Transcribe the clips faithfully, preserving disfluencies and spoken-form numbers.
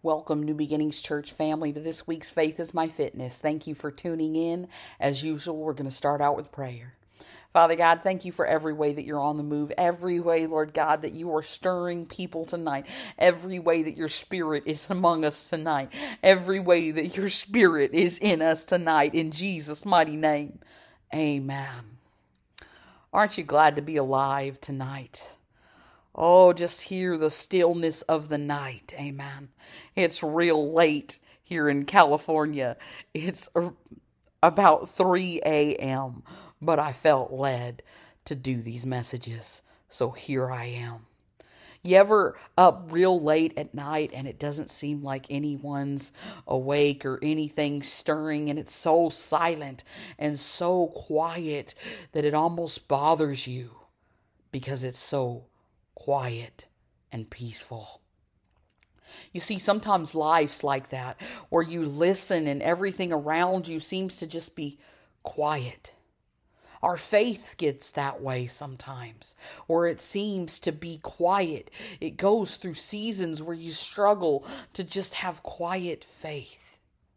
Welcome, New Beginnings Church family, to this week's Faith is My Fitness. Thank you for tuning in. As usual, we're going to start out with prayer. Father God, thank you for every way that you're on the move, every way, Lord God, that you are stirring people tonight, every way that your spirit is among us tonight, every way that your spirit is in us tonight, in Jesus' mighty name. Amen. Aren't you glad to be alive tonight? Oh, just hear the stillness of the night. Amen. It's real late here in California. It's about three a.m., but I felt led to do these messages. So here I am. You ever up real late at night and it doesn't seem like anyone's awake or anything stirring, and it's so silent and so quiet that it almost bothers you because it's so quiet and peaceful? You see, sometimes life's like that, where you listen and everything around you seems to just be quiet. Our faith gets that way sometimes, where it seems to be quiet. It goes through seasons where you struggle to just have quiet faith.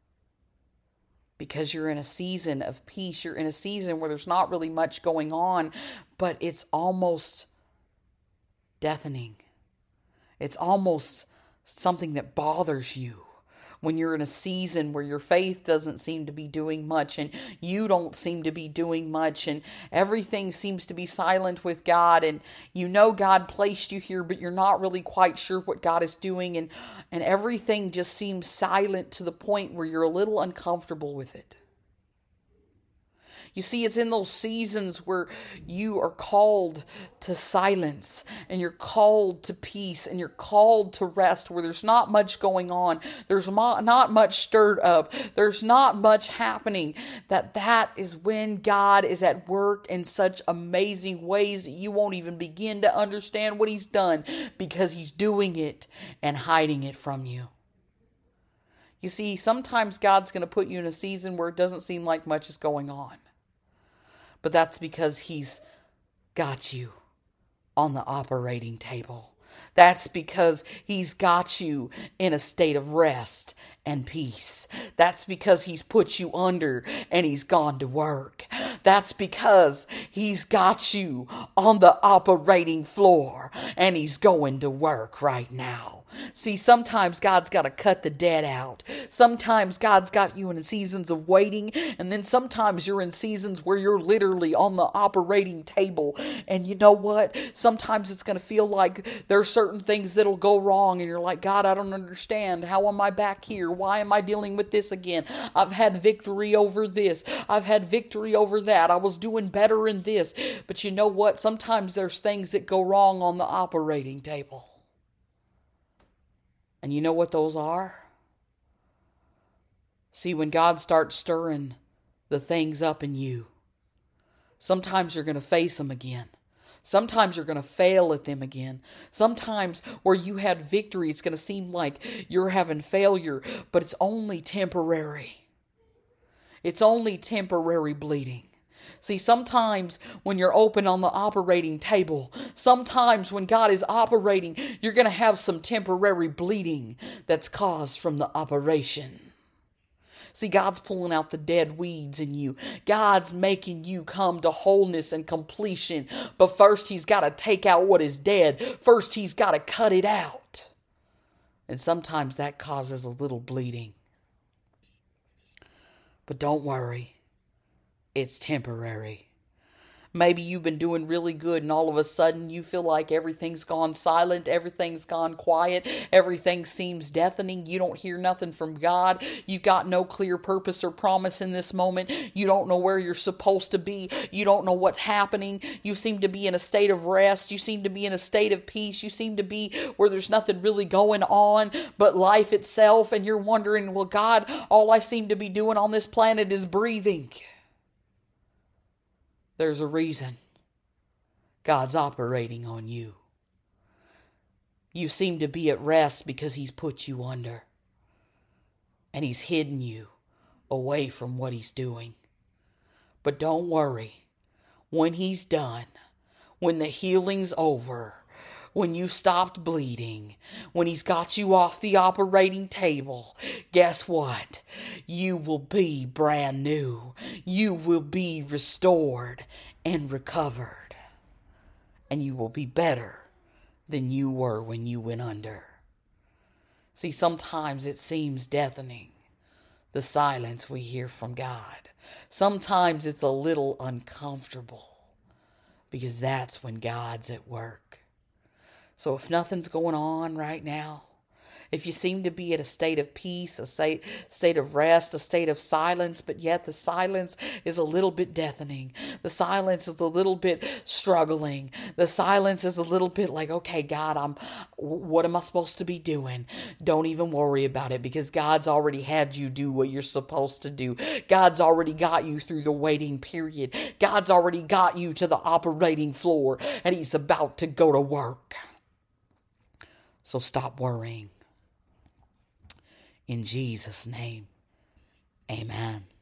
Because you're in a season of peace. You're in a season where there's not really much going on, but it's almost deafening. It's almost something that bothers you when you're in a season where your faith doesn't seem to be doing much and you don't seem to be doing much and everything seems to be silent with God, and you know God placed you here, but you're not really quite sure what God is doing, and, and everything just seems silent to the point where you're a little uncomfortable with it. You see, it's in those seasons where you are called to silence and you're called to peace and you're called to rest, where there's not much going on. There's not much stirred up. There's not much happening. That that is when God is at work in such amazing ways that you won't even begin to understand what he's done, because he's doing it and hiding it from you. You see, sometimes God's going to put you in a season where it doesn't seem like much is going on. But that's because he's got you on the operating table. That's because he's got you in a state of rest and peace. That's because he's put you under and he's gone to work. That's because he's got you on the operating floor and he's going to work right now. See, sometimes God's got to cut the dead out. Sometimes God's got you in seasons of waiting, and then sometimes you're in seasons where you're literally on the operating table. And you know what? Sometimes it's going to feel like there's certain things that'll go wrong, and you're like, God, I don't understand. How am I back here? Why am I dealing with this again? I've had victory over this. I've had victory over that. I was doing better in this. But you know what? Sometimes there's things that go wrong on the operating table. And you know what those are? See, when God starts stirring the things up in you, sometimes you're going to face them again. Sometimes you're going to fail at them again. Sometimes where you had victory, it's going to seem like you're having failure, but it's only temporary. It's only temporary bleeding. See, sometimes when you're open on the operating table, sometimes when God is operating, you're going to have some temporary bleeding that's caused from the operation. See, God's pulling out the dead weeds in you. God's making you come to wholeness and completion. But first, he's got to take out what is dead. First, he's got to cut it out. And sometimes that causes a little bleeding. But don't worry. It's temporary. Maybe you've been doing really good and all of a sudden you feel like everything's gone silent, everything's gone quiet, everything seems deafening. You don't hear nothing from God. You've got no clear purpose or promise in this moment. You don't know where you're supposed to be. You don't know what's happening. You seem to be in a state of rest. You seem to be in a state of peace. You seem to be where there's nothing really going on but life itself. And you're wondering, well, God, all I seem to be doing on this planet is breathing. There's a reason God's operating on you. You seem to be at rest because he's put you under. And he's hidden you away from what he's doing. But don't worry. When he's done, when the healing's over, when you stopped bleeding, when he's got you off the operating table, guess what? You will be brand new. You will be restored and recovered. And you will be better than you were when you went under. See, sometimes it seems deafening, the silence we hear from God. Sometimes it's a little uncomfortable, because that's when God's at work. So if nothing's going on right now, if you seem to be at a state of peace, a state, state of rest, a state of silence, but yet the silence is a little bit deafening. The silence is a little bit struggling. The silence is a little bit like, okay, God, I'm, what am I supposed to be doing? Don't even worry about it, because God's already had you do what you're supposed to do. God's already got you through the waiting period. God's already got you to the operating floor, and he's about to go to work. So stop worrying. In Jesus' name, amen.